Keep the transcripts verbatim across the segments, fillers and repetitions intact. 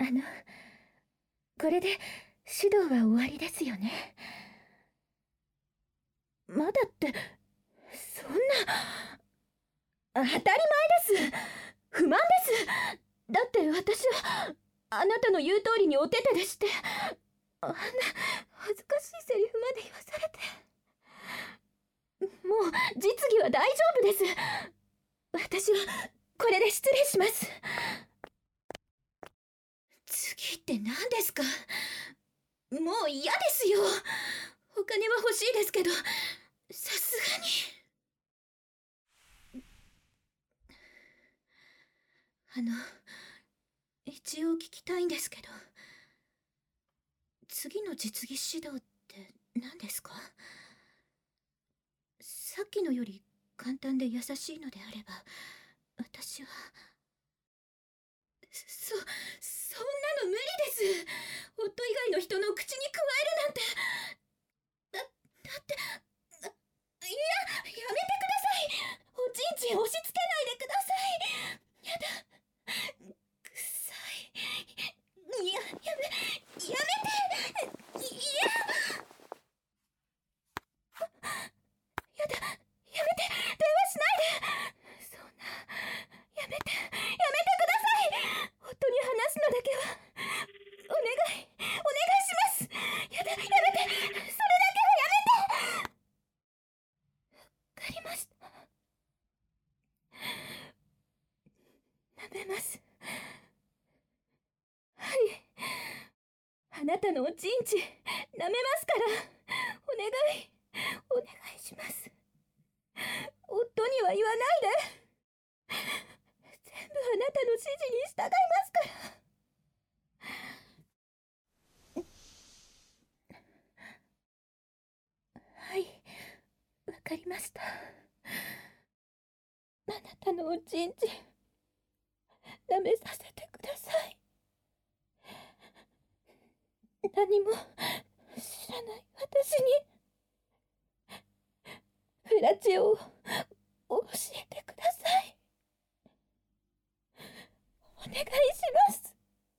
あの、これで指導は終わりですよね。まだって、そんな。当たり前です。不満です。だって私はあなたの言う通りにお手手でして、あんな恥ずかしいセリフまで言わされて。もう実技は大丈夫です。私はこれで失礼します。次って何ですか？もう嫌ですよ。お金は欲しいですけど、さすがに。あの、一応聞きたいんですけど、次の実技指導って何ですか？さっきのより簡単で優しいのであれば、私は。そ、そんなの無理です。夫以外の人の口に加えるなんて。だ、だって、あ、いや、やめてください。おちんちん押し付けないでください。やだ。くさい。いや、やめ、やめて。いや。やだ、やめて。電話しないで。そんな。やめて、やめてください。夫に話すのだけはお願い、お願いします。やだ、やめて。それだけはやめて。わかりました。舐めます。はい、あなたのおちんち舐めますから。お願い、お願いします。夫には言わないで。全部あなたの指示に従いますから。はい、わかりました。あなたのおちんち舐めさせてください。何も知らない私にフラチオを教えてください。お願いします。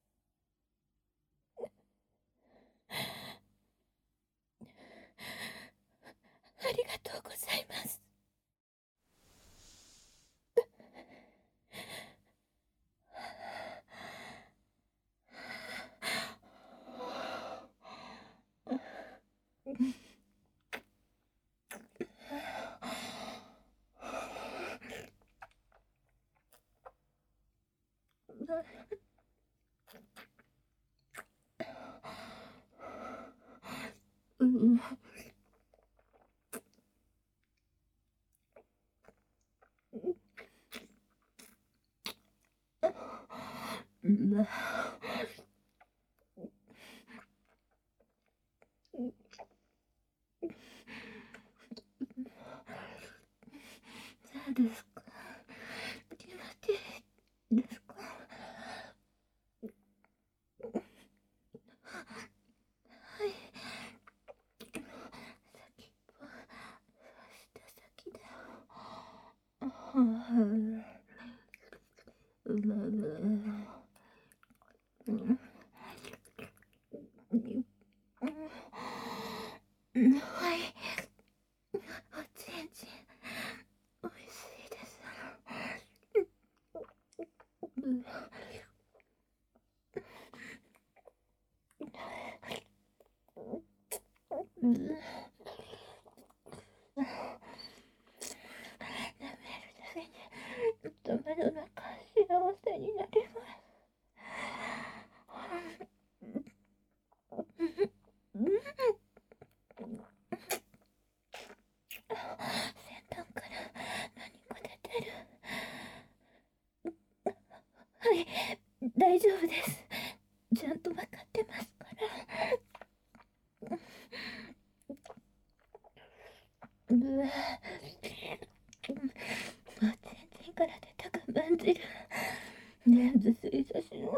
ありがとうございます。うん。うんそうですか。気持ちいいですか。はい。先っぽ、下先で。うまうん。うん。はい。おちんちん、おいしいです。うん。うん。舐めるだけで、頭の中幸せになります。うん。先端から何か出てる。はい、大丈夫です。ちゃんと分かってますから。うわ。おちんちんから出た我慢汁全部吸い差しの。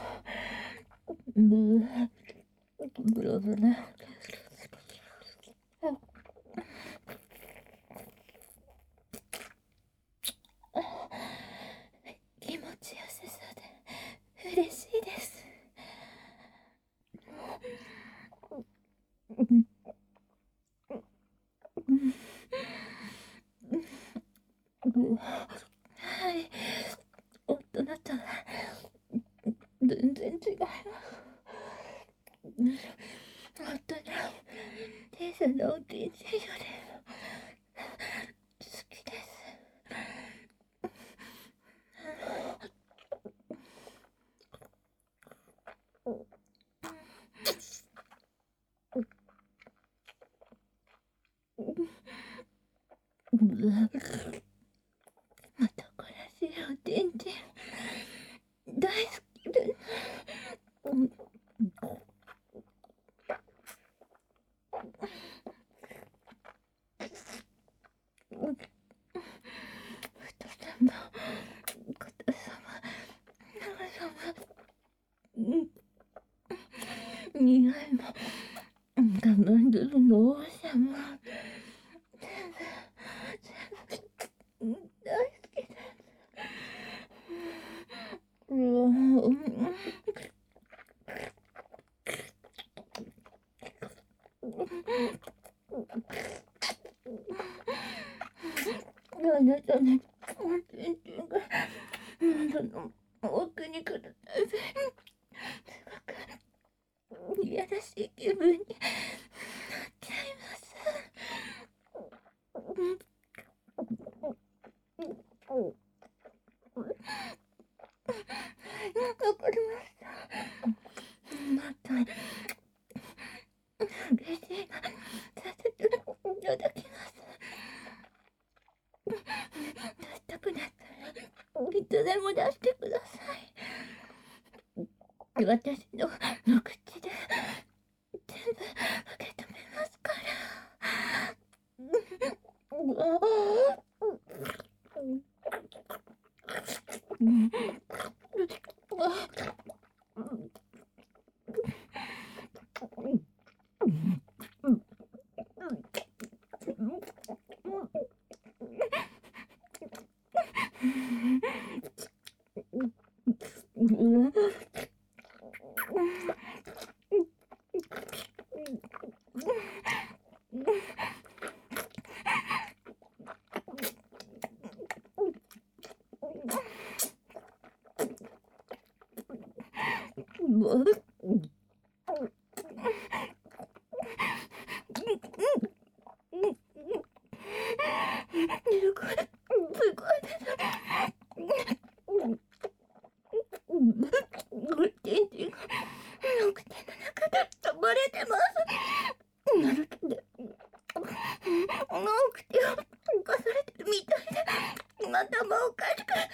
うわ。ブラブラ。気持ちよさそうで嬉しいです。 男らしいおてんてん大好きだな。太さま、硬さま、長さま、苦いも我慢するの王様、全部全部大好きだ。うんあなたのおちんちんが喉の奥に来るたび、すごくいやらしい気分になっちゃいます。わかりました。また激しいがさせていただきます。出したくなったらいつでも出してください。私のの口で全部受け止めますから。頭おかしくなり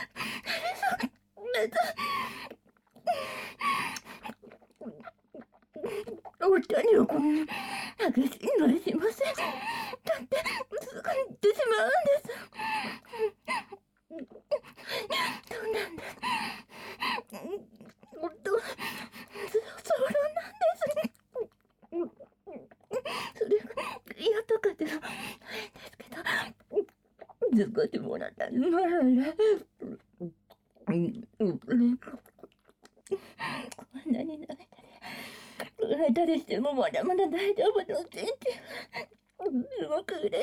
そうです。お二人はこんな激しいのはしません。だってすぐに行ってしまうんです。そうなんです。夫はソロなんです。それが嫌とかでもないんですけど、少しもらったらまあね。こんなに泣いたり泣いたりしてもまだまだ大丈夫の全然すごく嬉しいです。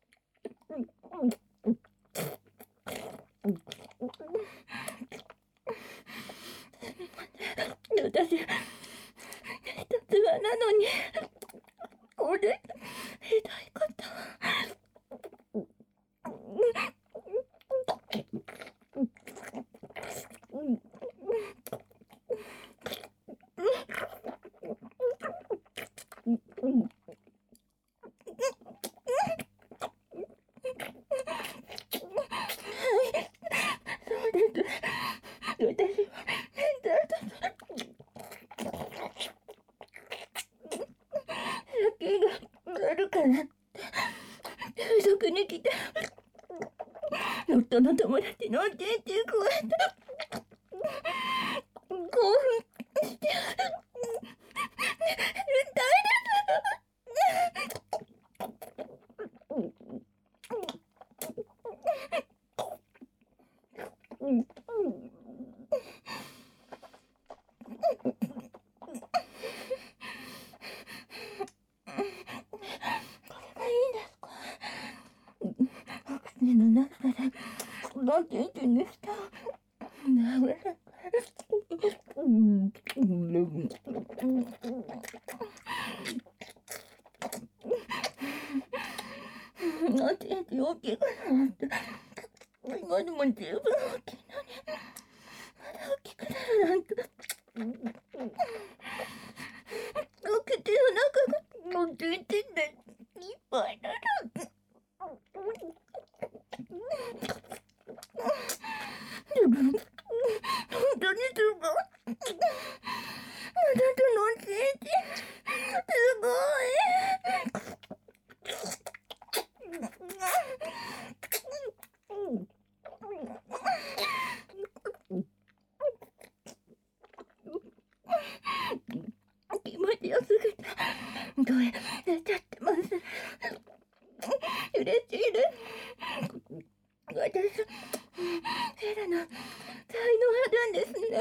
私一つはなのにこれひどいこと食に来て夫の友達のおちんちん加えた興奮して痛いの中でなんて言ってんですか。なんて言って大きくなって今でも十分大きいのにまだ大きくなるなんてお口の中がなんて言ってんだいっぱいなる。 強すぎて声出ちゃってます。嬉しいです。私、セラの才能あるんですね。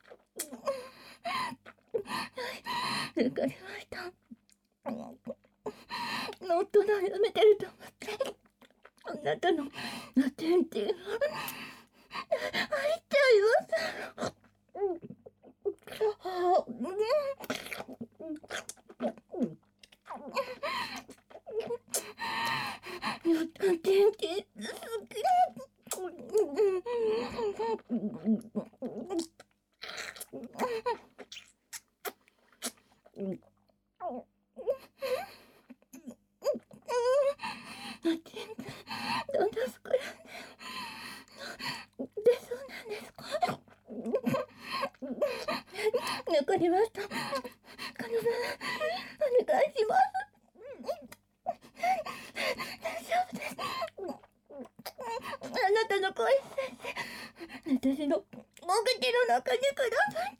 はい、わかりました。夫のやめてると思って、あなたのアテンティブ入っちゃいます。やったアテンティブすぎる。だんだん膨らんで出そうなんですか？わかりました。カノさん、お願いします。大丈夫です。あなたの声先生、私のお口の中にください。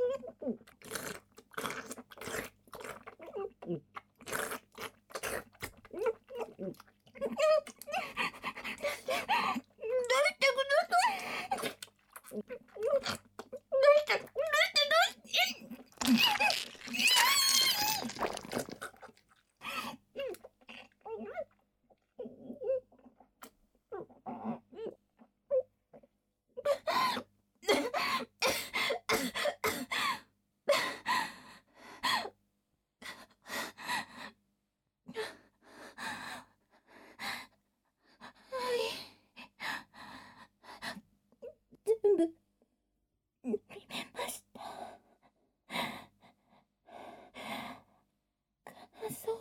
全部見ました。そう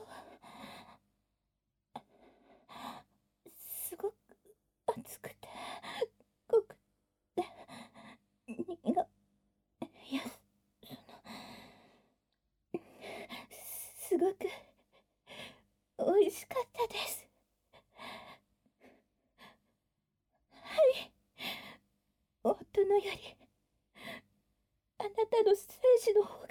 すごく熱くて濃くて苦いやそのすごく美味しかったです。はい、夫のよりあなたの精子の方が